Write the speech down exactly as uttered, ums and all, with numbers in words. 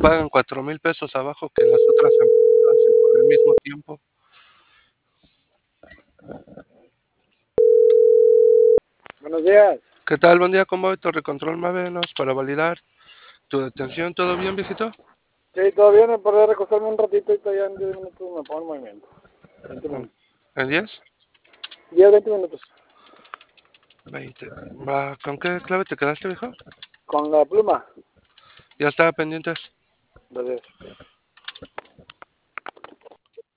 pagan cuatro mil pesos abajo que las otras empresas y por el mismo tiempo. Buenos días. ¿Qué tal? Buen día, ¿cómo voy? Torre Control Mávenos para validar tu detención. ¿Todo bien, viejito? Sí, todo bien, me podría recostarme un ratito y todavía en diez minutos me pongo en movimiento. veinte ¿En minutos. en diez? diez, veinte minutos. veinte. Va, ¿con qué clave te quedaste, viejo? Con la pluma. Ya estaba pendientes. Gracias.